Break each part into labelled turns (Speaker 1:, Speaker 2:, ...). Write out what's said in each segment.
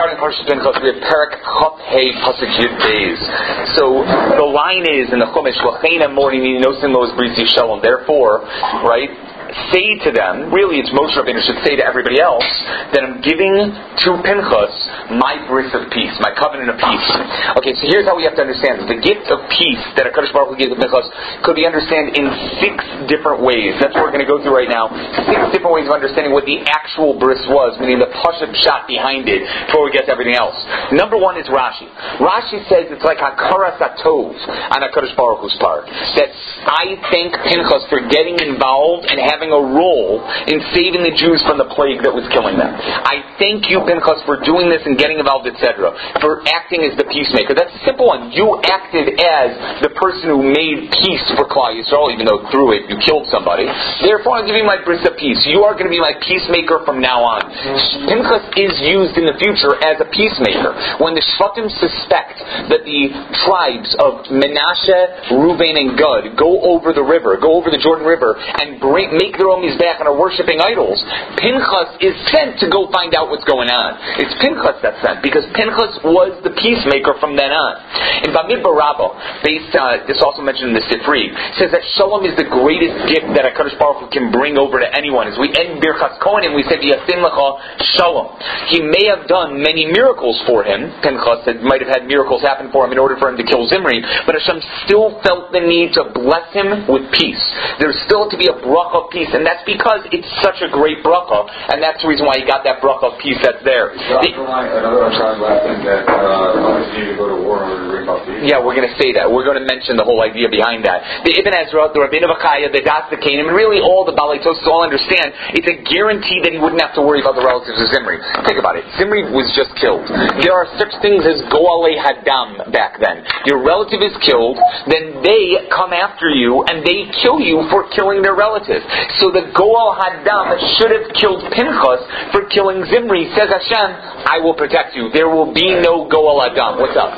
Speaker 1: starting Parshas Pinchas, we have Perek Chaf Hey Pasuk Yud Beis. So the line is in the Chumash, L'chein Amori Nosim Lo Bris Yishalom. Therefore, right, say to them, really it's Moshe Rabbeinu should say to everybody else, that I'm giving to Pinchas my bris of peace, my covenant of peace. Okay, so here's how we have to understand this. The gift of peace that HaKadosh Baruch Hu gave to Pinchas could be understood in 6 different ways. That's what we're going to go through right now. 6 different ways of understanding what the actual bris was, meaning the Pashup shot behind it, before we get to everything else. Number 1 is Rashi. Rashi says it's like Hakaras HaTov on HaKadosh Baruch Hu's part. That I thank Pinchas for getting involved and having a role in saving the Jews from the plague that was killing them. I thank you, Pinchas, for doing this and getting involved, etc., for acting as the peacemaker. That's a simple one. You acted as the person who made peace for Klal Yisrael, even though through it you killed somebody. Therefore, I'm giving my bris of peace. You are going to be my peacemaker from now on. Pinchas is used in the future as a peacemaker. When the Shvatim suspect that the tribes of Menashe, Reuven, and Gad go over the river, go over the Jordan River, and make their own mizbeach and are worshipping idols, Pinchas is sent to go find out what's going on. It's Pinchas that's sent, because Pinchas was the peacemaker from then on. In Bamidbar Rabbah, this also mentioned in the Sifri, says that Shalom is the greatest gift that HaKadosh Baruch Hu can bring over to anyone. As we end Birchas Kohanim, we say, V'yasin lecha Shalom. He may have done many miracles for him, Pinchas, that might have had miracles happen for him in order for him to kill Zimri, but Hashem still felt the need to bless him with peace. There's still to be a bracha of peace, and that's because it's such a great bracha, and that's the reason why he got that bracha of peace that's there.
Speaker 2: Another tribe left in that need to go to war in order to bring about peace.
Speaker 1: Yeah, we're going to say that. We're going to mention the whole idea behind that. The Ibn Ezra, the Rabbeinu Vakaya, the Das the Canaan, and really all the Balei Tosfos all understand it's a guarantee that he wouldn't have to worry about the relatives of Zimri. Think about it. Zimri was just killed. There are such things as Goalei Hadam back then. Your relative is killed, then they come after you and they kill you for killing their relative. So the Goal Hadam should have killed Pinchas for killing Zimri. Says Hashem, I will protect you. There will be no Goal Hadam. What's up?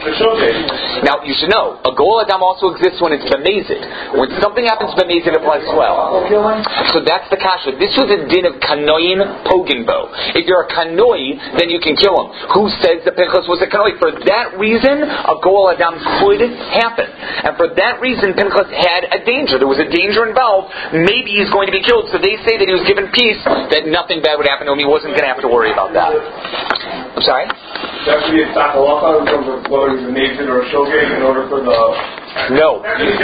Speaker 1: Now, you should know, a Goal Hadam also exists when it's Bemezid. When something happens Bemezid, it applies as well. So that's the kasha. This was a din of Kanoin Pogenbo. If you're a Kanoi, then you can kill him. Who says that Pinchas was a Kanoi? For that reason, a Goal Hadam could happen. And for that reason, Pinchas had a danger. There was a danger involved. Maybe he's going to be killed. So they say that he was given peace, that nothing bad would happen to him. He wasn't going to have to worry about that. I'm sorry?
Speaker 2: There has to be a takalacha in terms of whether he's a Nathan or a Shogeg in order for the...
Speaker 1: No.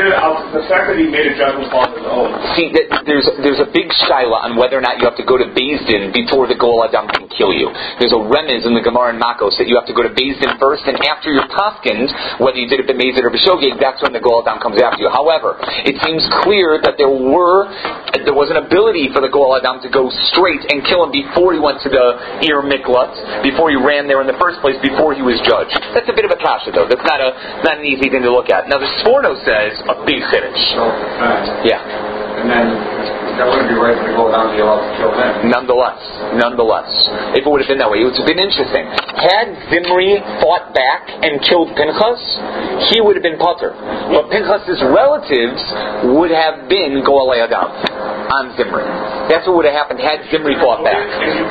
Speaker 2: The fact that he made a judgment call on his own.
Speaker 1: See, there's a big shaila on whether or not you have to go to Beis Din before the Goal Hadam can kill you. There's a remez in the Gemara in Makos that you have to go to Beis Din first, and after you're paskined, whether you did it b'mezid or b'shogeg, that's when the Goal Hadam comes after you. However, it seems clear that there was an ability for the Goal Hadam to go straight and kill him before he went to the Ir Miklat, before he ran there in the first place, before he was judged. That's a bit of a kasha, though. That's not an easy thing to look at. Now, the Sforno says a big chiddush. Yeah.
Speaker 2: And then that wouldn't be right to go down the allowed to kill him.
Speaker 1: Nonetheless, if it would have been that way, it would have been interesting. Had Zimri fought back and killed Pinchas, he would have been patur. But Pinchas' relatives would have been Goalei Hadam on Zimri. That's what would have happened had Zimri fought back.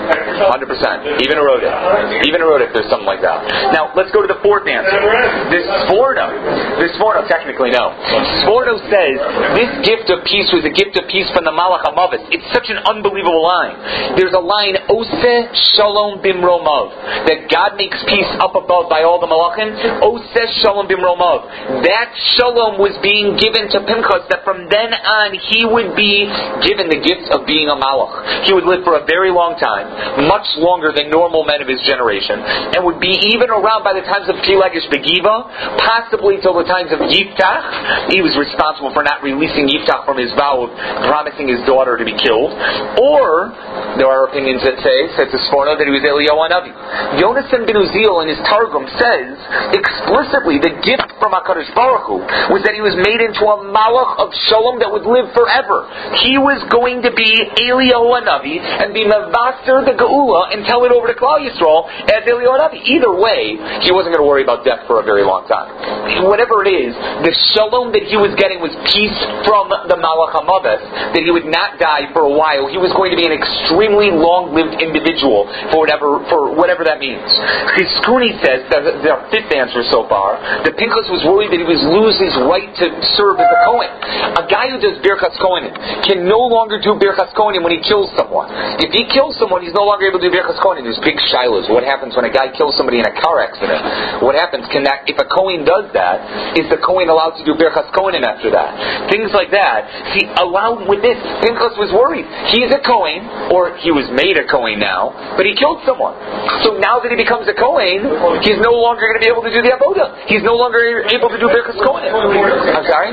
Speaker 1: 100%. Even Eroda, if there's something like that. Now, let's go to the 4th answer. This Sforno, technically no. Sforno says this gift of peace was a gift of peace from the Malach HaMavis. It's such an unbelievable line. There's a line, Oseh Shalom Bimromav, that God makes peace up above by all the Malachim. Oseh Shalom Bimromav. That Shalom was being given to Pinchas, that from then on he would be given the gift of being a Malach. He would live for a very long time, much longer than normal men of his generation, and would be even around by the times of Pilagish Begiva, possibly till the times of Yiftach. He was responsible for not releasing Yiftach from his vow of promising his daughter to be killed. Or, there are opinions that say, says the Sforno, that he was Eliyahu Hanavi. Yonasan ben Uziel in his Targum says explicitly the gift from HaKadosh Baruch Hu was that he was made into a Malach of Shalom that would live forever. He was was going to be Eliyahu Hanavi and be Mavaster the Geula and tell it over to Klal Yisrael as Eliyahu Hanavi. Either way, he wasn't going to worry about death for a very long time. Whatever it is, the shalom that he was getting was peace from the Malach HaMavet, that he would not die for a while. He was going to be an extremely long-lived individual for whatever that means. Chizkuni says, that's our fifth answer so far, that Pinchas was worried that he was lose his right to serve as a Kohen. A guy who does Birchas Kohanim can no longer do Birchas Kohanim when he kills someone. If he kills someone, he's no longer able to do Birchas Kohanim. There's big shilas. What happens when a guy kills somebody in a car accident? What happens? If a Kohen does that, is the Kohen allowed to do Birchas Kohanim after that? Things like that. See, allowed with this, Pinchas was worried. He's a Kohen, or he was made a Kohen now, but he killed someone. So now that he becomes a Kohen, he's no longer going to be able to do the Avodah. He's no longer able to do Birchas Kohanim. I'm sorry?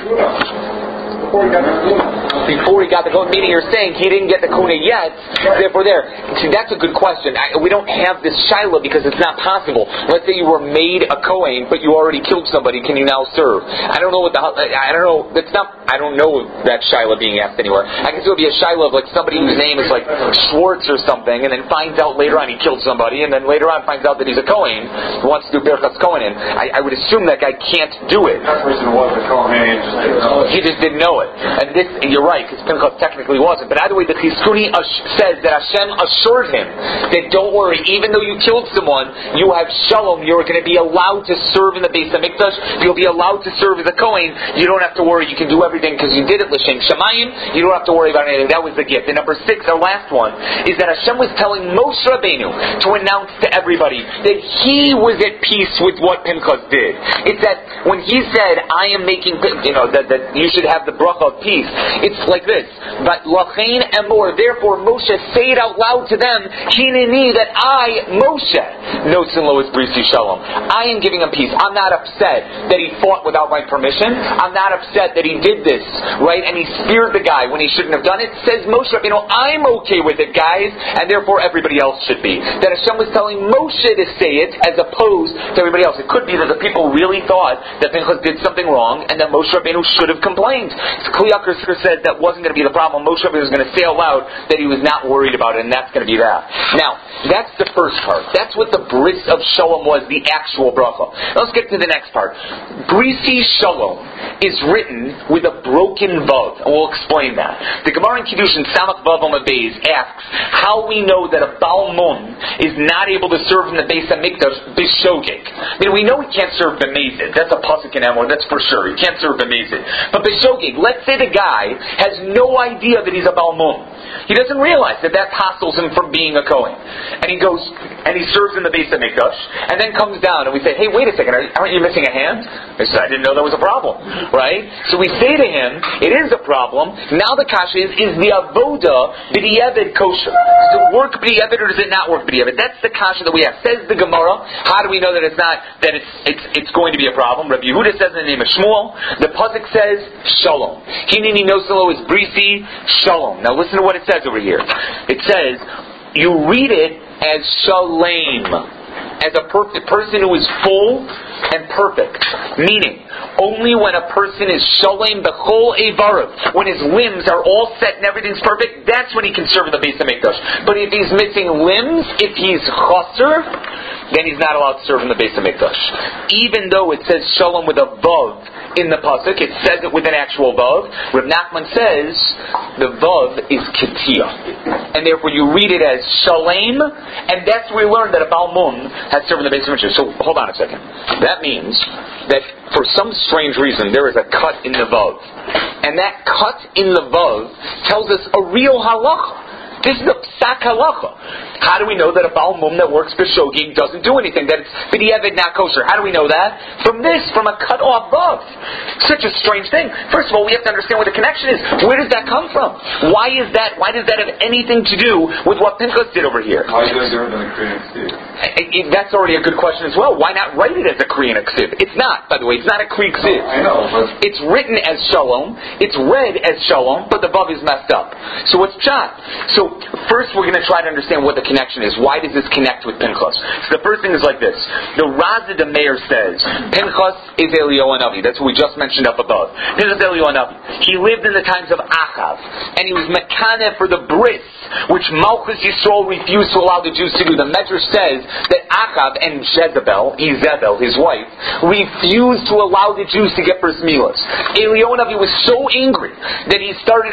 Speaker 1: Before he got the Kohen, meaning you're saying he didn't get the Kuna yet, therefore there. See, that's a good question. We don't have this Shiloh because it's not possible. Let's say you were made a Kohen, but you already killed somebody, can you now serve? I don't know I don't know that Shiloh being asked anywhere. I guess it would be a Shiloh of like somebody whose name is like Schwartz or something, and then finds out later on he killed somebody, and then later on finds out that he's a Kohen, who wants to do Birchas Kohanim. I would assume that guy can't do it.
Speaker 2: That person was a Kohen,
Speaker 1: he just didn't know it. And this, you're right, because Pinchas technically wasn't. But either way, the Chizkuni says that Hashem assured him that don't worry, even though you killed someone, you have shalom, you're going to be allowed to serve in the Beis HaMikdash, you'll be allowed to serve as a Kohen, you don't have to worry, you can do everything because you did it, L'Shem Shamayim, you don't have to worry about anything. That was the gift. And number 6, our last one, is that Hashem was telling Moshe Rabbeinu to announce to everybody that he was at peace with what Pinchas did. It's that when he said, I am making, that you should have the bracha of peace, it's like this. But Lachain Emor, therefore Moshe, say it out loud to them, Hineni, that I, Moshe, Notzin Lo is Brisi Shalom. I am giving him peace. I'm not upset that he fought without my permission. I'm not upset that he did this, right? And he speared the guy when he shouldn't have done it. Says Moshe, I'm okay with it, guys, and therefore everybody else should be. That Hashem was telling Moshe to say it as opposed to everybody else. It could be that the people really thought that Pinchas did something wrong and that Moshe Rabbeinu should have complained. Kli Yakar said that wasn't going to be the problem. Moshe Rabbeinu was going to say out loud that he was not worried about it, and that's going to be that. Now, that's the first part. That's what the bris of Shalom was, the actual bracha. Now let's get to the next part. Brisi Shalom is written with a broken vav, and we'll explain that. The Gemara in Kiddushin Samach Vav Amud Beis asks how we know that a Baal Mum is not able to serve in the Beis HaMikdash b'shogeg. We know he can't serve b'mezid. That's a pasuk in Emor, that's for sure. He can't serve b'mezid. But b'shogeg, let's say the guy has no idea that he's a Baal Mum. He doesn't realize that hassles him from being a Kohen. And he goes and he serves in the Beis HaMikdash, and then comes down and we say, hey, wait a second, aren't you missing a hand? He says, I didn't know that was a problem. Right? So we say to him, it is a problem. Now the kasha is the avoda b'di'evid kosher? Does it work b'di'evid or does it not work b'di'evid? That's the kasha that we have. Says the Gemara, how do we know that it's not, that it's going to be a problem? Rabbi Yehuda says in the name of Shmuel, the pasuk says, Shalom. Hineni noselo is brisi, Shalom. Now listen to what it says over here. It says, you read it as Shalem, as a person who is full and perfect. Meaning, only when a person is Shalem b'chol evarav, when his limbs are all set and everything's perfect, that's when he can serve in the Beis HaMikdash. But if he's missing limbs, if he's chaser, then he's not allowed to serve in the Beis HaMikdash. Even though it says Shalom with a vav in the pasuk, it says it with an actual vav. Reb Nachman says the vav is ketiyah, and therefore you read it as Shalem, and that's where we learned that a Baal Mum has served in the Beis HaMikdash. So hold on a second. That means that for some strange reason there is a cut in the vav, and that cut in the vav tells us a real halacha. This is a psak halacha. How do we know that a Baal Mum that works b'shogeg doesn't do anything? That it's b'di'evid not kosher. How do we know that? From a cut off vav. Such a strange thing. First of all, we have to understand what the connection is. Where does that come from? Why is that? Why does that have anything to do with what Pinchas did over here?
Speaker 2: Why is it different than a Korean ksiv?
Speaker 1: That's already a good question as well. Why not write it as a Korean ksiv? It's not, by the way. It's not a Korean ksiv.
Speaker 2: I know, but
Speaker 1: it's written as Shalom. It's read as Shalom, but the vav is messed up. So what's pshat? So So first we're going to try to understand what the connection is. Why does this connect with Pinchas? So the first thing is like this. The Raza de Meir says, Pinchas is Eliyahu Hanavi. That's what we just mentioned up above. Pinchas is Eliyahu Hanavi. He lived in the times of Achav. And he was Mekaneh for the bris, which Malchus Yisrael refused to allow the Jews to do. The Medrash says that Achav and Jezebel, his wife, refused to allow the Jews to get bris milas. Eliyahu Hanavi was so angry that he started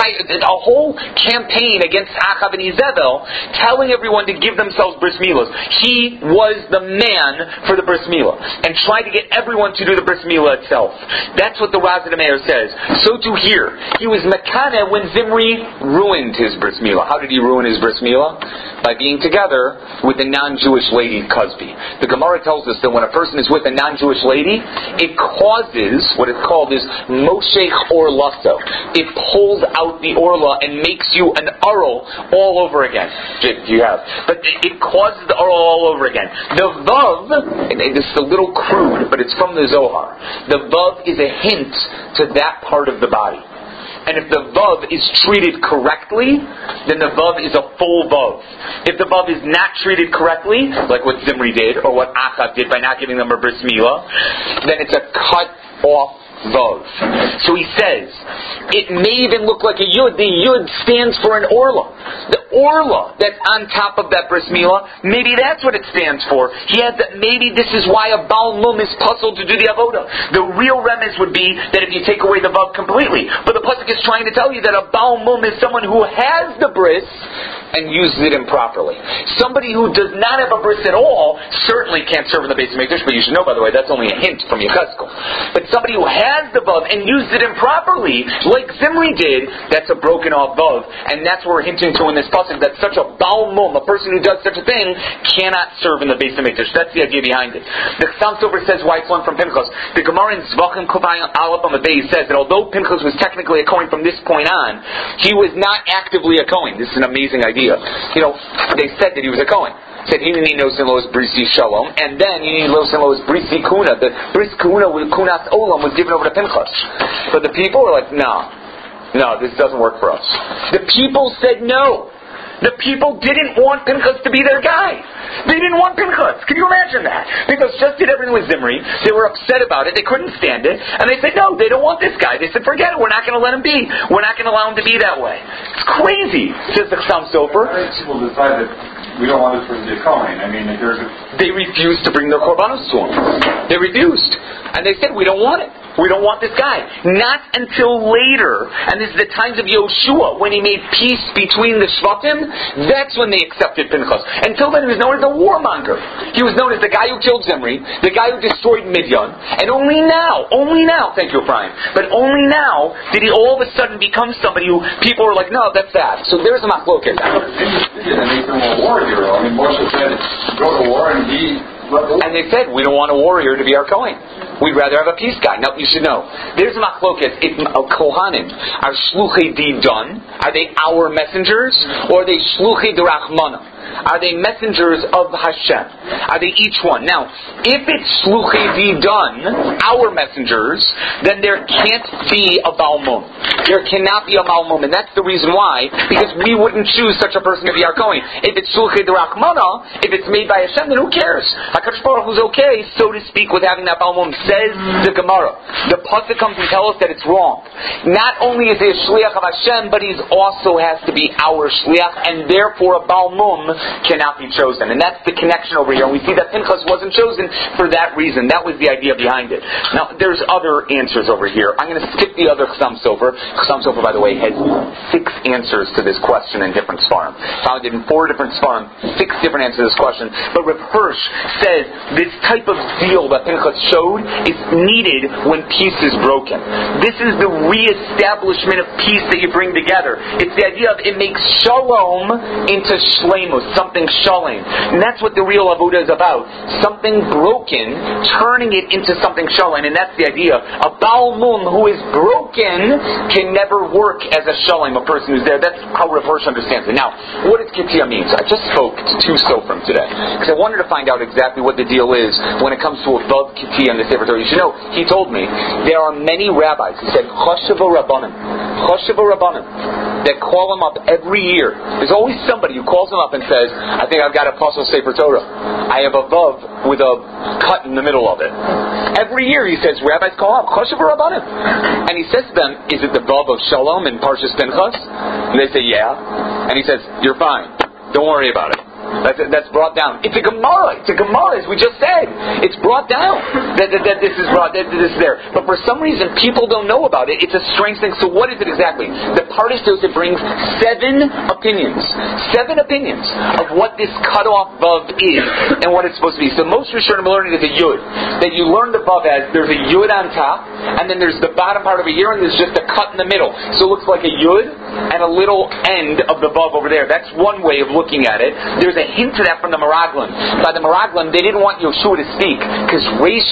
Speaker 1: a whole campaign against Achav and Jezebel, telling everyone to give themselves bris milas. He was the man for the bris milah, and tried to get everyone to do the bris milah itself. That's what the Raza de Meir says. So too here, he was Mekaneh when Zimri ruined his bris milah. How did he ruin his bris milah? By being together with the non-Jewish lady Cosby. The Gemara tells us that when a person is with a non-Jewish lady, it causes what is called is moshech orlaso. It pulls out the orla and makes you an arul all over again. You have, but it causes the arul all over again. The vav, and this is a little crude, but it's from the Zohar. The vav is a hint to that part of the body. And if the vav is treated correctly, then the vav is a full vav. If the vav is not treated correctly, like what Zimri did, or what Achav did by not giving them a bris milah, then it's a cut off vav. So he says, it may even look like a yud. The yud stands for an orla. The orla that's on top of that bris milah, maybe that's what it stands for. Maybe this is why a Baal Mum is puzzled to do the avoda. The real remez would be that if you take away the vav completely. But the pasuk is trying to tell you that a Baal Mum is someone who has the bris and uses it improperly. Somebody who does not have a bris at all certainly can't serve in the Beis Hamikdash, but you should know, by the way, that's only a hint from Yechezkel. But somebody who has the vav and used it improperly, like Zimri did, that's a broken off vav. And that's what we're hinting to in this pasuk, that such a Baal Mum, a person who does such a thing, cannot serve in the Beis Hamikdash. That's the idea behind it. The Chassam Sofer says why it's learned from Pinchas. The Gemara in Zvachim Kuvay Aleph on the Beis says that although Pinchas was technically a Kohen from this point on, he was not actively a Kohen. This is an amazing idea. They said that he was a Kohen. Said he didn't need Nosin Lo's Brisi Shalom, and then he needed Nosin Lo's Brisi Kuna. The Bris Kuna with Kunas Olam was given over to Pinchas. But the people were like, no, this doesn't work for us. The people said no. The people didn't want Pinchas to be their guy. They didn't want Pinchas. Can you imagine that? Pinchas just did everything with Zimri. They were upset about it. They couldn't stand it. And they said, no, they don't want this guy. They said, forget it. We're not going to let him be. We're not going to allow him to be that way. It's crazy, says the Chassam Sofer.
Speaker 2: People decide that we don't want this person to be a Kohen. I mean,
Speaker 1: they refused to bring their korbanos to him. They refused. And they said, we don't want it. We don't want this guy. Not until later, and this is the times of Yoshua, when he made peace between the Shvatim, that's when they accepted Pinchas. Until then, he was known as a warmonger. He was known as the guy who killed Zimri, the guy who destroyed Midian, and only now, thank you, Brian, but only now did he all of a sudden become somebody who people were like, no, that's that. So there's a machloket.
Speaker 2: and make him a war hero. I mean, Moshe said, go to war, and
Speaker 1: they said, we don't want a warrior to be our Kohen. We'd rather have a peace guy. Now, you should know. There's a machloket. Kohanim are shluchei didon. Are they our messengers? Or are they shluchei derachmana? Are they messengers of Hashem? Are they each one? Now, if it's shluchei didon, our messengers, then there can't be a Baal Mum. There cannot be a Baal Mum. And that's the reason why, because we wouldn't choose such a person to be our Kohen. If it's shluchei derachmana, if it's made by Hashem, then who cares? HaKadosh Baruch Hu's okay, so to speak, with having that Baal Mum. Says the Gemara. The pasuk comes and tells us that it's wrong. Not only is he a shliach of Hashem, but he also has to be our shliach, and therefore a Baal Mum cannot be chosen. And that's the connection over here. And we see that Pinchas wasn't chosen for that reason. That was the idea behind it. Now, there's other answers over here. I'm going to skip the other Chassam Sofer. Chassam Sofer, by the way, has 6 answers to this question in different Sfarim. Found it in 4 different Sfarim, 6 different answers to this question. But Reb Hirsch says this type of zeal that Pinchas showed is needed when peace is broken. This is the reestablishment of peace that you bring together. It's the idea of it makes shalom into shleimus, something shalom. And that's what the real avodah is about. Something broken, turning it into something shalom. And that's the idea. A Baal Mum who is broken can never work as a shalom, a person who's there. That's how Rav Hirsch understands it. Now, what does Ketiyah mean? So I just spoke to 2 Sofrim today, because I wanted to find out exactly what the deal is when it comes to a Vav Ketiyah in the Sefer Torah. You should know, he told me, there are many rabbis. He said, Choshev Rabbanim. that call him up every year. There's always somebody who calls him up and says, I think I've got a Pasul Sefer Torah. I have a vav with a cut in the middle of it. Every year he says, rabbis call up, Choshev Rabbanim. And he says to them, is it the vav of Shalom in Parshas Pinchas? And they say, yeah. And he says, you're fine. Don't worry about it. That's brought down. It's a Gemara. It's a Gemara, as we just said. It's brought down that this is brought. That this is there. But for some reason, people don't know about it. It's a strange thing. So what is it exactly? The Pardes Yosef brings 7 opinions. 7 opinions of what this cutoff vav is and what it's supposed to be. So most Rishonim learn it as a yud. That you learn the vav as there's a yud on top, and then there's the bottom part of a year, and there's just a cut in the middle. So it looks like a yud and a little end of the vav over there. That's one way of looking at it. There's a hint to that from the Meraglim. By the Meraglim, they didn't want Yoshua to speak because Reish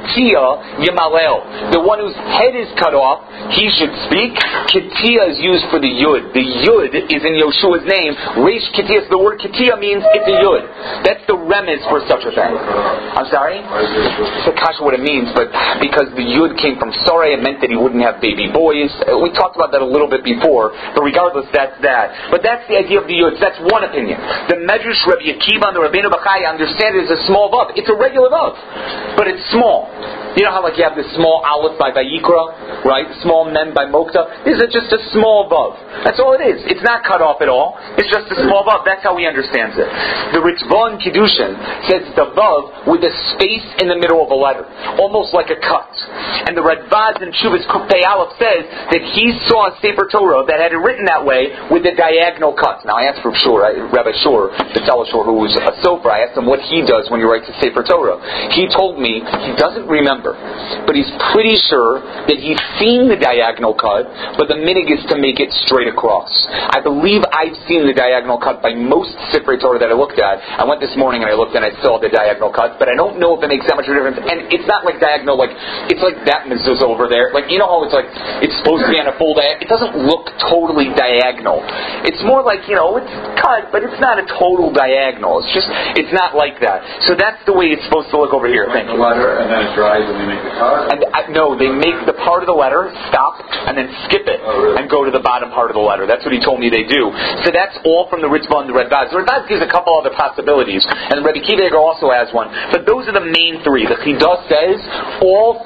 Speaker 1: Ketia Yemalel, the one whose head is cut off, he should speak. Ketia is used for the Yud. The Yud is in Yoshua's name. Reish Ketia, so the word Ketia means it's a Yud. That's the remez for such a thing. I'm sorry? It's a kasha what it means, but because the Yud came from Soreh, it meant that he wouldn't have baby boys. We talked about that a little bit before, but regardless, that's that. But that's the idea of the Yud. So that's one opinion. The Medrash Rabbi Akiva and the Rabbeinu Bachai understand it as a small vav. It's a regular vav, but it's small. You know how like you have this small aleph by Vayikra, right? Small mem by Mokta. This is just a small vav. That's all it is. It's not cut off at all. It's just a small vav. That's how he understands it. The Ritzvah in Kiddushin says it's a vav with a space in the middle of a letter, almost like a cut. And the Radvaz in Shuvas Kufpei Aleph says that he saw a Sefer Torah that had it written that way with the diagonal cuts. Now I asked for Rabbi Shur, the Telashur, who was a sofer, I asked him what he does when he writes a Sefer Torah. He told me he doesn't remember, but he's pretty sure that he's seen the diagonal cut, but the minig is to make it straight across. I believe I've seen the diagonal cut by most Sefer Torah that I looked at. I went this morning and I looked and I saw the diagonal cut, but I don't know if it makes that much of a difference. And it's not like diagonal, like it's like that mezuzah over there. Like, you know how it's like it's supposed to be on a full diagonal. It doesn't look totally diagonal. It's more like, it's cut, but it's not a total diagonal. It's not like that. So that's the way it's supposed to look over here. Thank you.
Speaker 2: The letter and then it dries and they make the cut?
Speaker 1: No, they make the part of the letter, stop, and then skip it and go to the bottom part of the letter. That's what he told me they do. So that's all from the Ritzvah and the Radvaz. The Radvaz gives a couple other possibilities, and Rabbi Kiva Eger also has one. But those are the main 3. The Chidah says all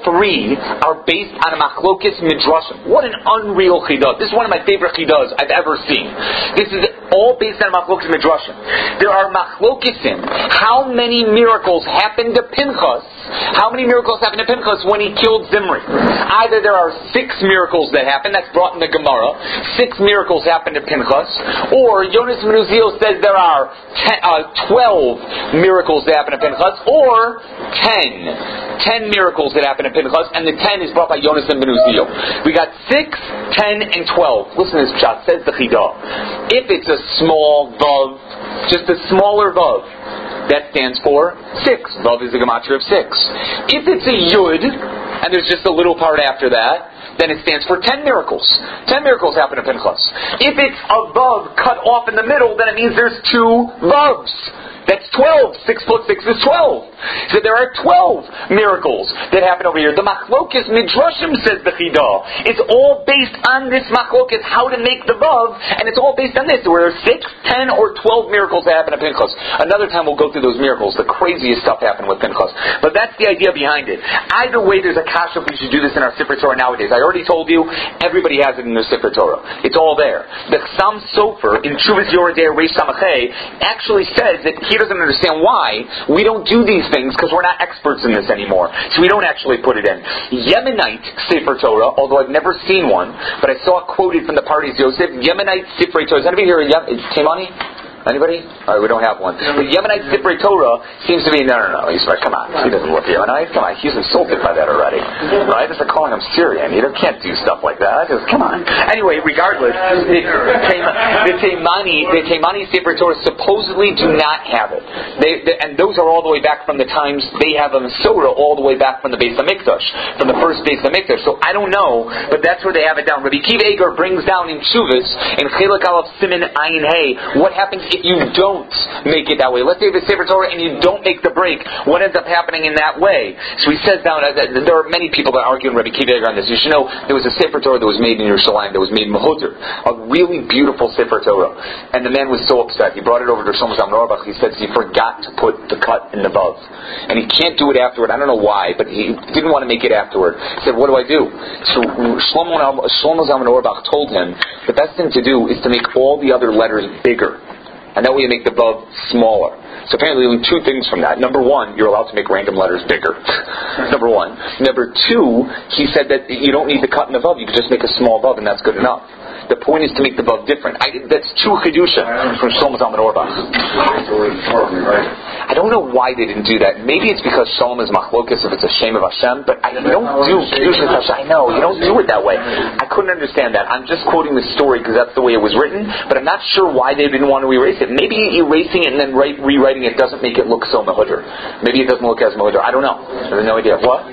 Speaker 1: 3 are based on a machlokes midrashim. What an unreal Chidah. This is one of my favorite Chidahs I've ever seen. This is all based on machlokes midrashim. There are machlokesim. How many miracles happened to Pinchas? How many miracles happened to Pinchas when he killed Zimri? Either there are 6 miracles that happen, that's brought in the Gemara. 6 miracles happened to Pinchas, or Yonas ben Uziel says there are 12 miracles that happen to Pinchas, or 10 miracles that happen to Pinchas, and the 10 is brought by Yonas ben Uziel. We got 6, 10, and 12. Listen to this shot. Says the Chidah. If it's a small vav, just a smaller vav, that stands for 6. Vav is the gematria of 6. If it's a yud, and there's just a little part after that, then it stands for 10 miracles. 10 miracles happen to Pinchas. If it's a vav cut off in the middle, then it means there's 2 vavs. That's 12. 6 plus 6 is 12. So there are 12 miracles that happen over here. The machlokes midrashim, says the Chidah. It's all based on this machlokes, how to make the vav, and it's all based on this, where there are 6, 10, or 12 miracles that happen to Pinchas. Another time we'll go through those miracles. The craziest stuff happened with Pinchas. But that's the idea behind it. Either way, there's a kasha if we should do this in our Sefer Torah nowadays. I already told you, everybody has it in their Sefer Torah. It's all there. The Chassam Sofer in Shuvas Yoredei Reish Samachay actually says that he doesn't understand why we don't do these things, because we're not experts in this anymore. So we don't actually put it in. Yemenite Sefer Torah, although I've never seen one, but I saw it quoted from the Pardes Yosef. Yemenite Sefer Torah. Is anybody here Taimani? Anybody? Alright, we don't have one. The Yemenite Sefer Torah seems to be, no. He's like, come on. He doesn't look Yemenite. Come on. He's insulted by that already. Right? It's like calling him Syrian. You can't do stuff like that. Just, come on. Anyway, regardless, the Taimani Sefer Torah supposedly do not have it. And those are all the way back from the times they have a Masorah all the way back from the Beis HaMikdash, from the first Beis HaMikdash. So I don't know, but that's where they have it down. Rabbi Kiva Eger brings down in Shuvas, in Chilek Aleph Siman Ayin Hey, what happens if you don't make it that way, let's say you have a Sefer Torah and you don't make the break, what ends up happening in that way? So he says down, there are many people that argue in Rabbi Kiva on this. You should know there was a Sefer Torah that was made in Yerushalayim, that was made in Mehuder, a really beautiful Sefer Torah. And the man was so upset. He brought it over to Shlomo Zalman Auerbach. He said he forgot to put the cut in the vav. And he can't do it afterward. I don't know why, but he didn't want to make it afterward. He said, what do I do? So Shlomo Zalman Auerbach told him, the best thing to do is to make all the other letters bigger. And that way you make the vav smaller. So apparently you learn two things from that. Number one, you're allowed to make random letters bigger. Number one. Number two, he said that you don't need to cut in the vav. You can just make a small vav and that's good enough. The point is to make the vav different. That's two chedusha from Shlomo Zalman Auerbach. I don't know why they didn't do that. Maybe it's because Shalom is machlokas if it's a shame of Hashem, but you don't do chedusha Hashem. I know, you don't do it that way. I couldn't understand that. I'm just quoting the story because that's the way it was written, but I'm not sure why they didn't want to erase it. Maybe erasing it and then rewriting it doesn't make it look so Mehuder. Maybe it doesn't look as Mehuder. I don't know. I have no idea. What?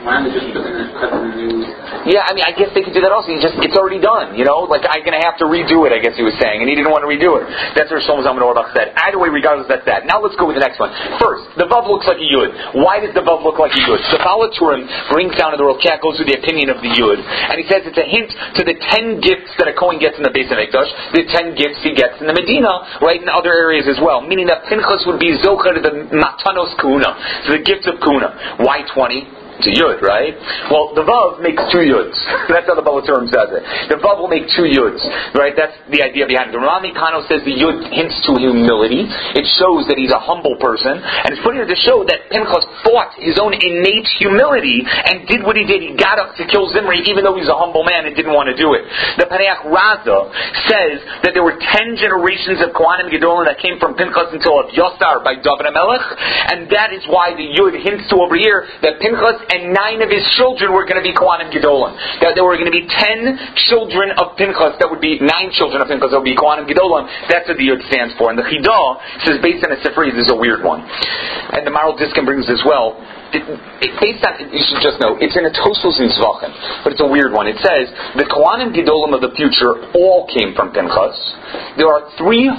Speaker 1: Yeah, I mean, I guess they could do that also. It's already done, you know? Like, I'm going to have to redo it, I guess he was saying, and he didn't want to redo it. That's what Shlomo Zalman Auerbach said. Either way, regardless, that's that. Now let's go with the next one. First, the vav looks like a yud. Why does the vav look like a yud? So the Baal HaTurim brings down in the Rosh Cat, goes with the opinion of the yud, and he says it's a hint to the 10 gifts that a Kohen gets in the Beis HaMikdash, the 10 gifts he gets in the Medina, right, in other areas as well. Meaning that Pinchas would be zocher to the matanos kuna, to the gifts of kuna. Why 20? It's a yud, right? Well, the vav makes 2 yuds. That's how the Baal HaTurim says it. The vav will make 2 yuds, right? That's the idea behind it. The Rami Kano says the yud hints to humility. It shows that he's a humble person, and it's put here to show that Pinchas fought his own innate humility and did what he did. He got up to kill Zimri, even though he's a humble man and didn't want to do it. The Paneach Raza says that there were 10 generations of Kohanim Gedolim that came from Pinchas until of Yosar by David HaMelech, and that is why the yud hints to over here that Pinchas and 9 of his children were going to be Kohanim Gedolim. That there were going to be 10 children of Pinchas, that would be 9 children of Pinchas that would be Kohanim Gedolim. That's what the Yud stands for. And the Chidah says, based on a Sifri, this is a weird one. And the Maral Diskin brings as well. Based on, you should just know, it's in a Tosfos in Zvachim, but it's a weird one. It says, the Kohanim Gedolim of the future all came from Pinchas. There are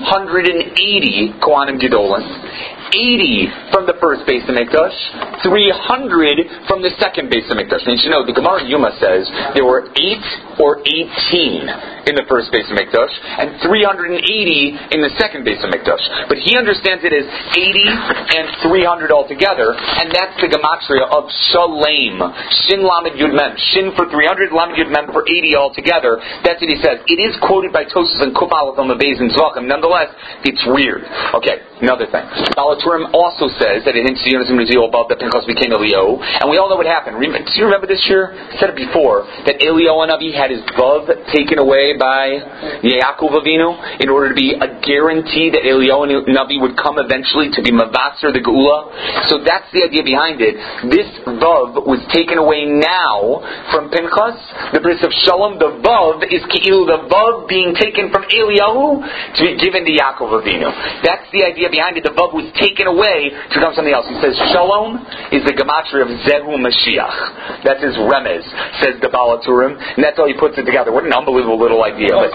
Speaker 1: 380 Kohanim Gedolim. 80 from the first Beis HaMikdash, 300 from the second Beis HaMikdash. And you should know, the Gemara in Yuma says there were 8 or 18 in the first Beis HaMikdash, and 380 in the second Beis HaMikdash. But he understands it as 80 and 300 altogether, and that's the gematria of Shalem. Shin Lamed Yud Mem. Shin for 300, Lamed Yud Mem for 80 altogether. That's what he says. It is quoted by Tosfos and Kuf Aleph on the Beis in Zvachim. Nonetheless, it's weird. Okay, another thing. Baal HaTurim also says that it hints to Yonah and Rizio above that Pinchas became Eliyahu. And we all know what happened. Do you remember this year? I said it before, that Eliyahu Navi had his vav taken away by Yaakov Avinu in order to be a guarantee that Eliyahu Navi would come eventually to be Mavasser the Geula. So that's the idea behind it. This vav was taken away now from Pinchas. The bris of Shalom, the vav is Keilu, the vav being taken from Eliyahu to be given to Yaakov Avinu. That's the idea behind it. The vav was taken away to become something else. He says Shalom is the gematria of Zehu Mashiach. That's his remez, says the Baal HaTurim, and that's how he puts it together. What an unbelievable little idea. But,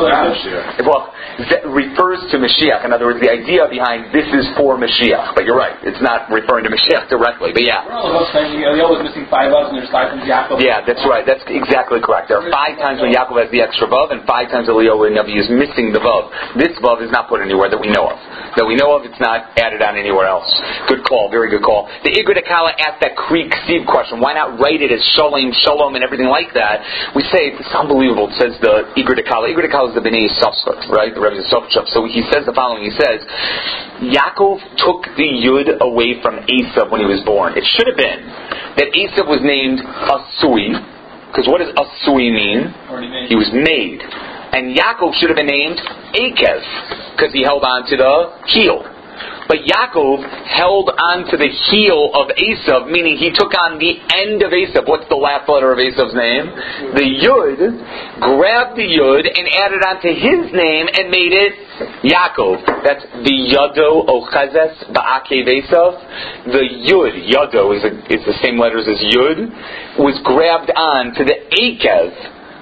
Speaker 1: well, that refers to Mashiach. In other words, the idea behind this is for Mashiach. But you're right, it's not referring to Mashiach directly. But yeah.
Speaker 3: Eliyahu was missing 5 vav, and there's 5 times Yaakov.
Speaker 1: Yeah, that's right. That's exactly correct. There are 5 times when Yaakov has the extra vav, and 5 times Eliyahu Navi is missing the vav. This vav is not put anywhere that we know of. It's not added on anywhere else. Good call, very good call. The Igor Dekala asked that Krieg Steve question. Why not write it as Shalom, and everything like that? We say it's unbelievable. It says the Igor Dekala. Igor Dekala is the Bnei Yisachar, right? The Rebbe Yisachar. So he says the following. He says, Yaakov took the Yud away from Esav when he was born. It should have been that Esav was named Asui, because what does Asui mean? He was made. And Yaakov should have been named Akev, because he held on to the heel. But Yaakov held on to the heel of Esav, meaning he took on the end of Esav. What's the last letter of Esav's name? The Yud. Grabbed the Yud and added on to his name and made it Yaakov. That's the Yado Ochazes Ba'akev Esav. The Yud, Yado is the same letters as Yud, was grabbed on to the Akev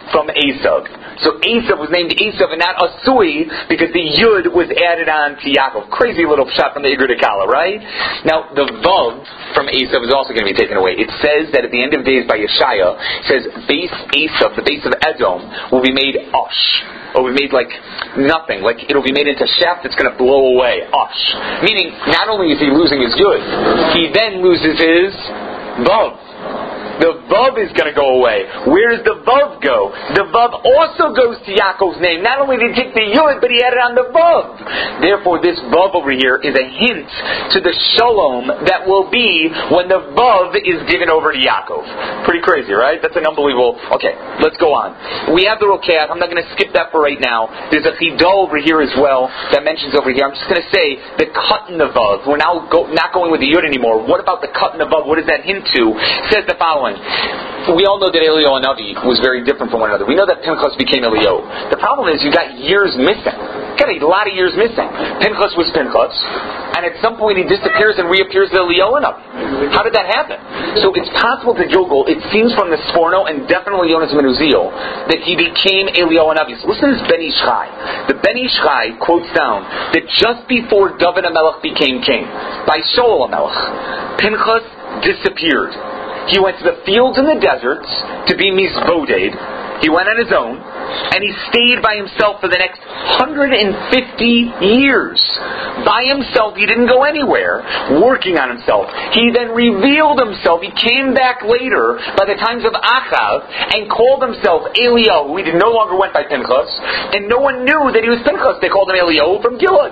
Speaker 1: from Esav. So Esav was named Esav and not Asui because the Yud was added on to Yaakov. Crazy little shot from the Igur Dekala, right? Now, the Vav from Esav is also going to be taken away. It says that at the end of days by Yeshaya, it says, base Esav, the base of Edom, will be made Osh. Or will be made like nothing. Like it'll be made into shaft that's going to blow away. Osh. Meaning, not only is he losing his Yud, he then loses his Vav. The Vav is going to go away. Where does the Vav go? The Vav also goes to Yaakov's name. Not only did he take the Yud, but he added on the Vav. Therefore, this Vav over here is a hint to the Shalom that will be when the Vav is given over to Yaakov. Pretty crazy, right? That's an unbelievable... Okay, let's go on. We have the Rokeach. I'm not going to skip that for right now. There's a Chidah over here as well that mentions over here. I'm just going to say the cut in the Vav. We're now not going with the Yud anymore. What about the cut in the Vav? What does that hint to? It says the following. We all know that Eliyahu and Avi was very different from one another. We know that Pinchas became Eliyahu. The problem is you got years missing. Got a lot of years missing. Pinchas was Pinchas, and at some point he disappears and reappears as Eliyahu and Avi. How did that happen? So it's possible to juggle. It seems from the Sforno and definitely Yonas ben Uziel that he became Eliyahu and Avi. So listen to this Ben Ish Chai. The Ben Ish Chai quotes down that just before David HaMelech became king, by Shaul HaMelech, Pinchas disappeared. He went to the fields and the deserts to be mizvoded. He went on his own, and he stayed by himself for the next 150 years. By himself, he didn't go anywhere, working on himself. He then revealed himself. He came back later, by the times of Achav, and called himself Eliyahu. He no longer went by Pinchas, and no one knew that he was Pinchas. They called him Eliyahu from Gilad.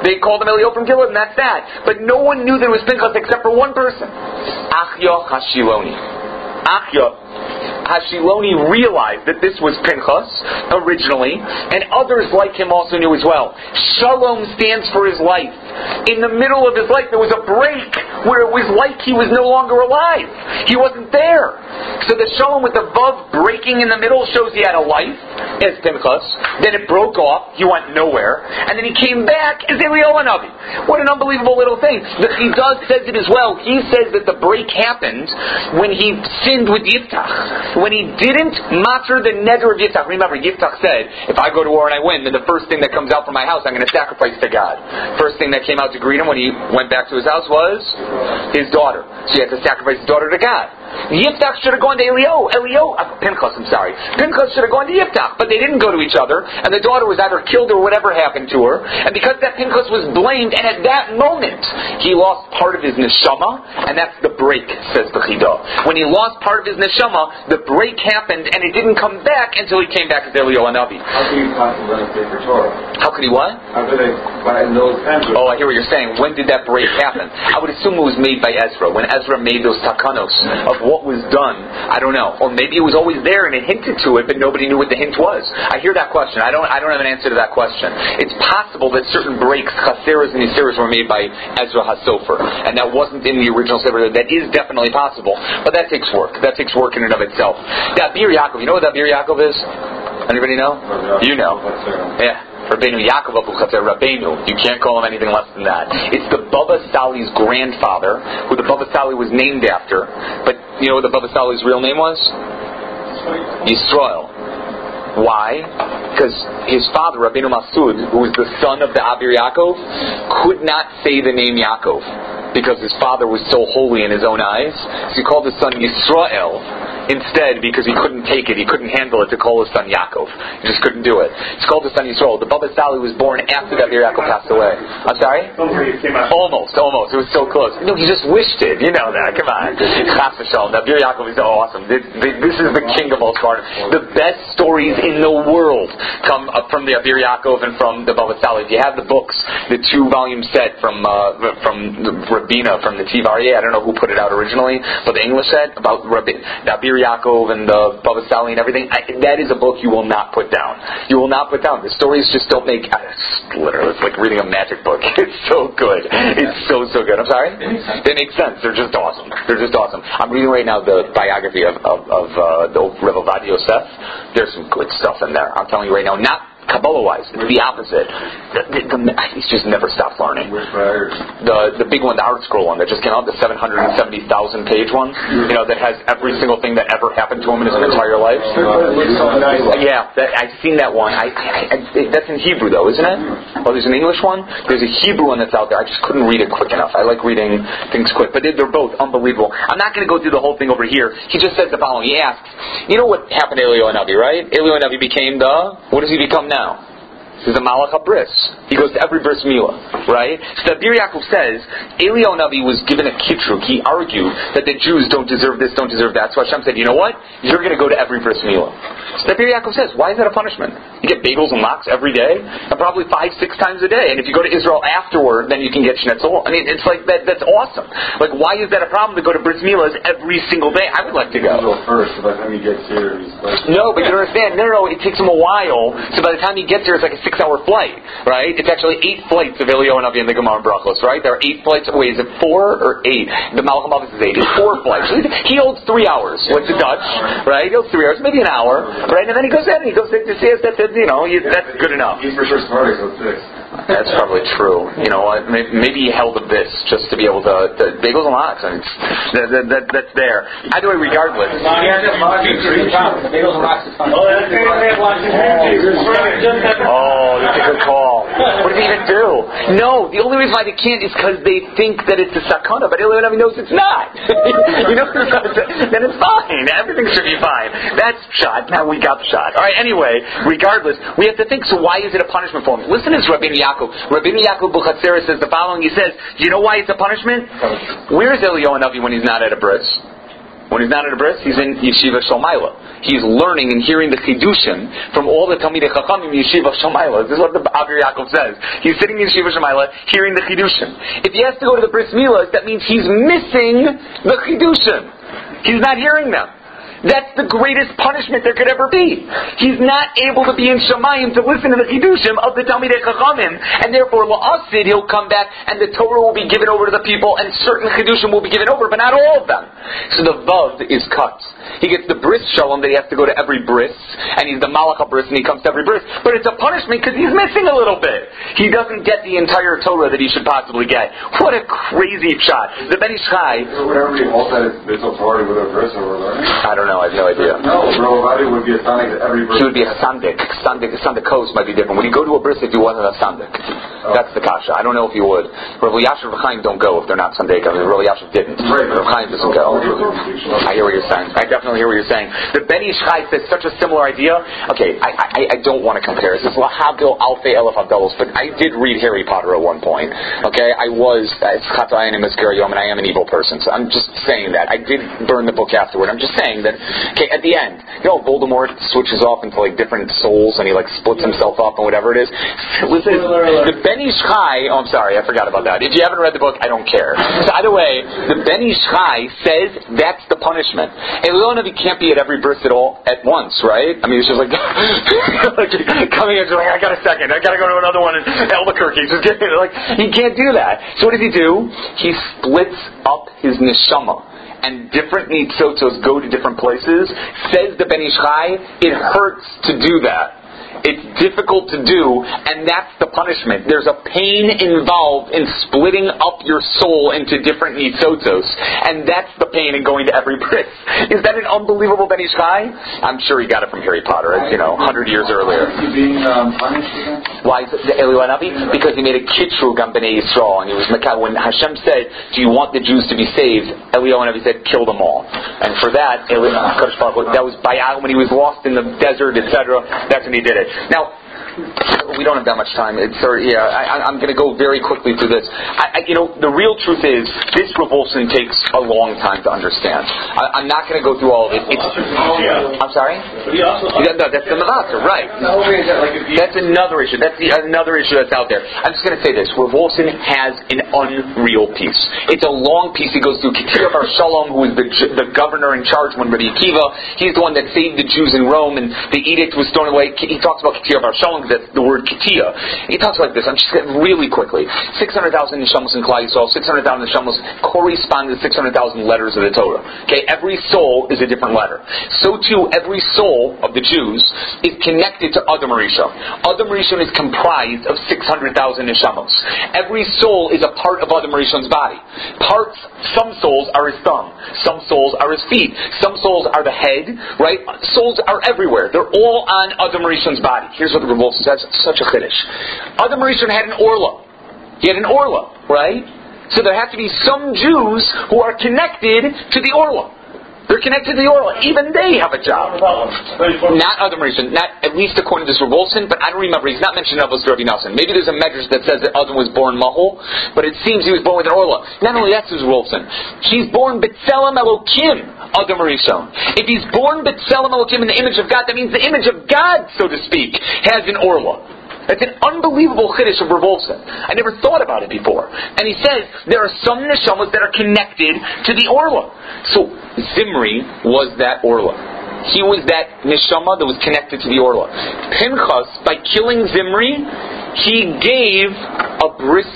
Speaker 1: And that's that. But no one knew that it was Pinchas except for one person. Achya Hashiloni. Achya Hashiloni realized that this was Pinchas originally, and others like him also knew as well. Shalom stands for his life. In the middle of his life, there was a break where it was like he was no longer alive. He wasn't there. So the Shalom with the Vav breaking in the middle shows he had a life as Pinchas. Then it broke off. He went nowhere. And then he came back as Eliyahu Hanavi. What an unbelievable little thing. The Chidah says it as well. He says that the break happened when he sinned with Yiftach. When he didn't matter the neder of Yiftach. Remember, Yiftach said, if I go to war and I win, then the first thing that comes out from my house, I'm going to sacrifice to God. First thing that came out to greet him when he went back to his house was his daughter. So he had to sacrifice his daughter to God. Yiftach should have gone to Pinchas should have gone to Yiftach, but they didn't go to each other, and the daughter was either killed or whatever happened to her, and because that Pinchas was blamed, and at that moment, he lost part of his neshama, and that's the break, says the Chidah. When he lost part of his neshama, the break happened, and it didn't come back until he came back as Eliyahu Hanavi.
Speaker 2: How could he possibly run a paper Torah?
Speaker 1: How could he what?
Speaker 2: How could they, in those times?
Speaker 1: Oh, I hear what you're saying. When did that break happen? I would assume it was made by Ezra. When Ezra made those takanos of what was done, I don't know. Or maybe it was always there and it hinted to it, but nobody knew what the hint was. I hear that question. I don't have an answer to that question. It's possible that certain breaks, chaseras and yiseras, were made by Ezra HaSofer, and that wasn't in the original sefer. That is definitely possible, but that takes work. That takes work in and of itself. Dabir Yaakov. You know what Dabir Yaakov is? Anybody know? You know. Yeah. Rabbeinu Yaakov Abu Chatzar, Rabbeinu. You can't call him anything less than that. It's the Baba Sali's grandfather, who the Baba Sali was named after. But you know what the Baba Sali's real name was? Yisrael. Why? Because his father, Rabbeinu Masud, who was the son of the Abir Yaakov, could not say the name Yaakov because his father was so holy in his own eyes. So he called his son Yisrael instead because he couldn't take it. He couldn't handle it to call his son Yaakov. He just couldn't do it. He's called his son Yisrael. The Baba Sali was born after that Abir Yaakov passed away. I'm sorry? Almost. It was so close. No, he just wished it. You know that. Come on. Chas v'shalom. The Abir Yaakov is awesome. This is the king of all Sparta. The best stories in the world come up from the Abir Yaakov and from the Baba Sali. If you have the books, the 2-volume set from Rabina, from the Tivarye, I don't know who put it out originally, but the English set about the Abir Yaakov and the Baba Sali and everything, that is a book you will not put down. You will not put down. The stories just don't make... Literally, it's like reading a magic book. It's so good. It's so good. I'm sorry? They make sense. They're just awesome. I'm reading right now the biography of the old Rebbe Ovadia Yosef. There's some good stuff in there. I'm telling you right now, not Kabbalah-wise, it's the opposite. He's just never stopped learning. The big one, the Art Scroll one that just came out, the 770,000 page one, that has every single thing that ever happened to him in his entire life. Yeah, I've seen that one. That's in Hebrew though, isn't it? Oh, there's an English one? There's a Hebrew one that's out there. I just couldn't read it quick enough. I like reading things quick, but they're both unbelievable. I'm not going to go through the whole thing over here. He just says the following. He asks, you know what happened to Eliyahu Hanavi, right? Eliyahu Hanavi became what does he become now? He's a Malach HaBris. He goes to every bris milah, right? So Rabbi Yaakov says, Eliyahu Hanavi was given a kitruk. He argued that the Jews don't deserve this, don't deserve that. So Hashem said, you know what? You're going to go to every bris milah. So Rabbi Yaakov says, why is that a punishment? You get bagels and lox every day, and probably 5-6 times a day. And if you go to Israel afterward, then you can get schnitzel. I mean, it's like, that's awesome. Like, why is that a problem to go to bris milahs every single day? I would like to go.
Speaker 2: Israel first, so by the time he gets here, he's like...
Speaker 1: No, but you don't understand. No, it takes him a while. So by the time he gets here, it's like a 6-hour flight, right? It's actually 8 flights of Eliyahu Hanavi in the Gemara Brachos, right? There are 8 flights. Wait, is it 4 or 8? The Malach HaBris is 8. It's 4 flights. He holds 3 hours, like the Dutch, right? He holds 3 hours, maybe an hour, right? And then he goes in and he goes to see us. That's good enough.
Speaker 2: He's for sure smarter, so it's 6.
Speaker 1: That's probably true. Maybe he held a bis just to be able to bagels and lox. I mean, that's there. Either way, regardless.
Speaker 3: Bagels and lox is fun.
Speaker 1: Oh, that's a good call. What does he even do? No, the only reason why they can't is because they think that it's a sakana, but Eliyahu Hanavi knows it's not. Then it's fine. Everything should be fine. That's shot. Now we got the shot. All right. Anyway, regardless, we have to think. So why is it a punishment for him? Listen to this, Rabbeinu Yaakov. Rabbeinu Yaakov Buchatzera says the following. He says, "Do you know why it's a punishment? Where is Eliyahu Hanavi when he's not at a bris? When he's not at a bris, he's in Yeshiva Shalmaila. He's learning and hearing the Chidushim from all the Talmidei Chachamim in Yeshiva Shalmaila. This is what the Abir Yaakov says. He's sitting in Yeshiva Shalmaila hearing the Chidushim. If he has to go to the bris milah, that means he's missing the Chidushim. He's not hearing them. That's the greatest punishment there could ever be. He's not able to be in Shamayim to listen to the Chidushim of the Talmidei Chachamim, and therefore La'asid, he'll come back and the Torah will be given over to the people, and certain Chidushim will be given over, but not all of them. So the Vav is cut. He gets the bris shalom that he has to go to every bris, and he's the Malach HaBris, and he comes to every bris. But it's a punishment because he's missing a little bit. He doesn't get the entire Torah that he should possibly get. What a crazy shot. The Ben Ish Chai.
Speaker 2: So whenever he holds that, it's authority with a bris or whatever.
Speaker 1: I don't know. I have no idea.
Speaker 2: No, Ravadi would be a sandik to every bris.
Speaker 1: He would be a sandik. Sandik Coast might be different. Would he go to a bris if he wasn't a sandik? Oh. That's the kasha. I don't know if he would. Rav Yashav and Chaim don't go if they're not sandik. I mean, Rav Yashav didn't. Rav Chaim doesn't go. I hear what you're saying. I definitely hear what you're saying. The Ben Ish Chai says such a similar idea. Okay, I don't want to compare. This is Lahavdil Alfei Elef Havdalos, but I did read Harry Potter at one point. Okay, I was Chatzayin and Mizkar and I am an evil person. So I'm just saying that. I did burn the book afterward. I'm just saying that. Okay, at the end, Voldemort switches off into like different souls and he like splits himself up and whatever it is. Listen, the Ben Ish Chai. Oh, I'm sorry, I forgot about that. If you haven't read the book, I don't care. So either way, the Ben Ish Chai says that's the punishment. Eliyahu Hanavi can't be at every bris at all at once, right? I mean, it's just like coming in, like, I got a second, I got to go to another one in Albuquerque. Just like he can't do that. So what does he do? He splits up his neshama. And different nitzotzos go to different places. Says the Ben Ish Chai, it hurts to do that. It's difficult to do, and that's the punishment. There's a pain involved in splitting up your soul into different nitzotzos, and that's the pain in going to every bris. Is that an unbelievable Ben Ish Chai? I'm sure he got it from Harry Potter, 100 years earlier.
Speaker 2: Is he being punished again?
Speaker 1: Why is it Eliyahu Hanavi? Because he made a kitrug on Bnei Yisrael, and he was when Hashem said, "Do you want the Jews to be saved?" Eliyahu Hanavi said, "Kill them all." And for that, that was Bayal when he was lost in the desert, etc. That's when he did it. Now, we don't have that much time. I'm going to go very quickly through this. The real truth is, this revulsion takes a long time to understand. I'm not going to go through all of it. I'm sorry? That's the Mavasser, right. That's another issue. That's another issue that's out there. I'm just going to say this. Revulsion has an unreal piece. It's a long piece. He goes through Ketir Bar Shalom, who is the governor in charge when Rabbi Akiva, he's the one that saved the Jews in Rome, and the edict was thrown away. He talks about Ketir Bar Shalom, That's the word Ketia. He talks like this. I'm just getting really quickly. 600,000 neshamos in Klal Yisrael. 600,000 neshamos correspond to the 600,000 letters of the Torah. Okay, every soul is a different letter. So too, every soul of the Jews is connected to Adam Rishon. Adam Rishon is comprised of 600,000 neshamos. Every soul is a part of Adam Rishon's body. Some souls are his thumb. Some souls are his feet. Some souls are the head. Right? Souls are everywhere. They're all on Adam Rishon's body. Here's what the Rav Wolfson says. Such a chiddush. Adam Rishon had an orla. He had an orla, right? So there have to be some Jews who are connected to the orla. They're connected to the orla. Even they have a job. Not Adam Rishon, not at least according to Rav Wolfson, but I don't remember. He's not mentioned in Avos Rabbi Nosson. Maybe there's a medrash that says that Adam was born Mahol, but it seems he was born with an orla. Not only that, says Rav Wolfson, he's born B'Tselem Elokim, Adam Rishon. If he's born B'Tselem Elokim in the image of God, that means the image of God, so to speak, has an orla. That's an unbelievable chiddush of Rav Wolfson. I never thought about it before. And he says there are some neshamas that are connected to the orla. So Zimri was that orla. He was that neshama that was connected to the orla. Pinchas, by killing Zimri, he gave a bris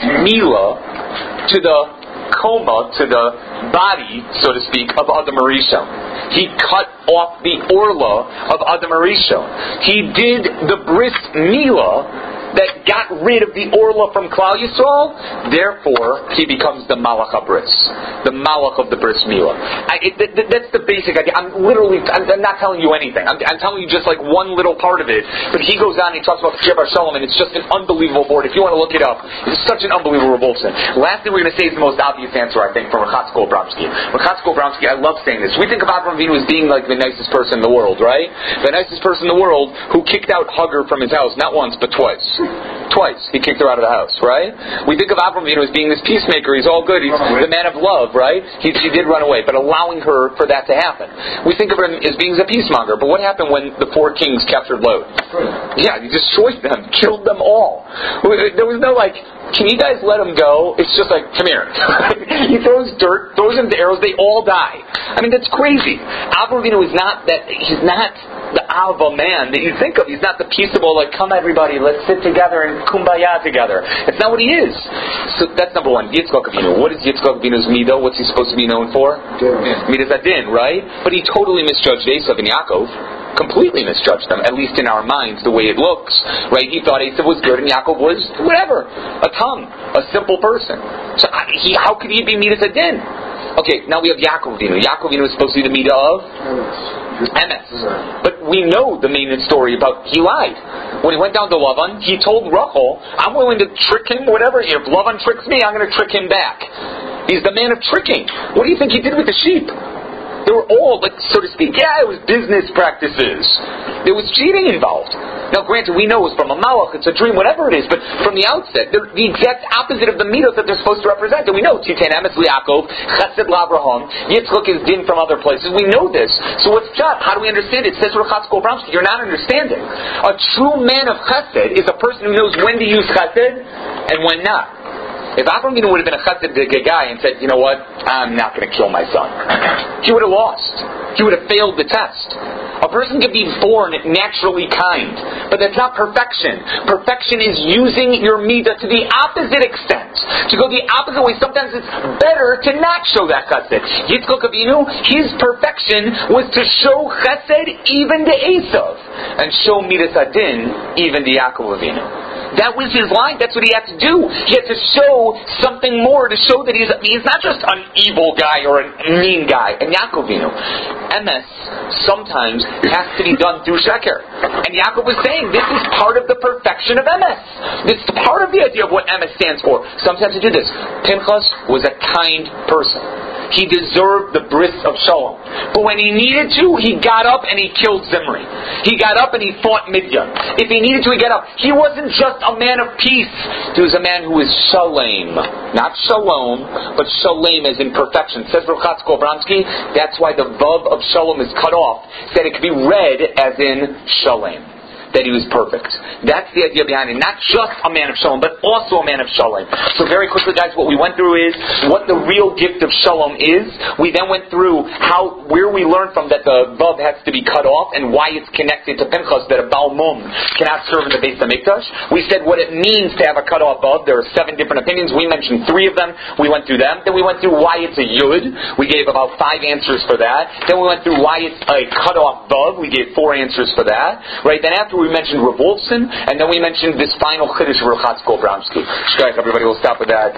Speaker 1: milah to the coma, to the body, so to speak, of Adam Rishon. He cut off the orla of Adam Rishon. He did the bris milah that got rid of the orla from Klal Yisrael. Therefore, he becomes the malach habris, the malach of the bris milah. That's the basic idea. I'm not telling you anything. I'm telling you just like one little part of it. But he goes on and he talks about the Shir Bar Shalom, and it's just an unbelievable board. If you want to look it up, it's such an unbelievable Wolfson. Last thing we're going to say is the most obvious answer, I think, from Rechatzko Abramsky. Rechatzko Abramsky, I love saying this. We think of Avraham Avinu as being like the nicest person in the world, right? The nicest person in the world who kicked out Hagar from his house, not once, but twice. Twice he kicked her out of the house, right? We think of Avraham Avinu as being this peacemaker. He's all good. He's the man of love, right? She did run away, but allowing her for that to happen. We think of him as being a peacemonger. But what happened when the 4 kings captured Lot? Yeah, he destroyed them, killed them all. There was no like, can you guys let him go? It's just like, come here. He throws dirt, throws into arrows, they all die. I mean, that's crazy. Avraham Avinu is not that. He's not the Ava man that you think of. He's not the peaceable, like, come everybody, let's sit together and kumbaya together. That's not what he is. So that's number one. Yitzchak Avinu. What is Yitzchak Avinu's midah? What's he supposed to be known for? Midas Adin, right? But he totally misjudged Esav and Yaakov. Completely misjudged them, at least in our minds, the way it looks. Right? He thought Esav was good and Yaakov was whatever. A tongue. A simple person. So how could he be Midas Adin? Okay, now we have Yaakov Avinu. Yaakov Avinu is supposed to be the midah of Emes. But we know the main story about he lied. When he went down to Lavan, he told Rachel, I'm willing to trick him, whatever. If Lavan tricks me, I'm going to trick him back. He's the man of tricking. What do you think he did with the sheep? They were all, like, so to speak, it was business practices. There was cheating involved. Now, granted, we know it was from a malach, it's a dream, whatever it is, but from the outset, they're the exact opposite of the midah that they're supposed to represent. And we know, Titan Emes Li'Yakov, Chesed L'Avraham, Yitzchak is din from other places. We know this. So what's pshat? How do we understand it? It says Rechatzko Abramsky, you're not understanding. A true man of chesed is a person who knows when to use chesed and when not. If Avraham Avinu would have been a chesed guy and said, you know what, I'm not going to kill my son, he would have lost. He would have failed the test. A person can be born naturally kind, but that's not perfection. Perfection is using your midah to the opposite extent. To go the opposite way. Sometimes it's better to not show that chesed. Yitzchak Avinu, his perfection was to show chesed even to Esav, and show midas adin even to Yaakov Avinu. That was his line. That's what he had to do. He had to show something more to show that he's not just an evil guy or a mean guy. And Yaakov Avinu, Emes sometimes has to be done through sheker. And Yaakov was saying this is part of the perfection of Emes. This is part of the idea of what Emes stands for. Sometimes to do this. Pinchas was a kind person. He deserved the bris of Shalom. But when he needed to, he got up and he killed Zimri. He got up and he fought Midian. If he needed to, he got up. He wasn't just a man of peace. He was a man who was Shalem. Not Shalom, but Shalem as in perfection. Says Rechatzko Abramsky, that's why the Vav of Shalom is cut off. Said it could be read as in Shalem. that he was perfect. That's the idea behind it. Not just a man of Shalom, but also a man of Shalom. So very quickly, guys, what we went through is what the real gift of Shalom is. We then went through where we learned from that the vav has to be cut off and why it's connected to Pinchas, that a Baal Mum cannot serve in the Beis HaMikdash. We said what it means to have a cut off vav. There are 7 different opinions. We mentioned 3 of them. We went through them. Then we went through why it's a Yud. We gave about 5 answers for that. Then we went through why it's a cut off vav. We gave 4 answers for that. Right? Then after we mentioned Rav Wolfson, and then we mentioned this final Chiddush of Rav Chatzkel Abramsky. Everybody will stop with that.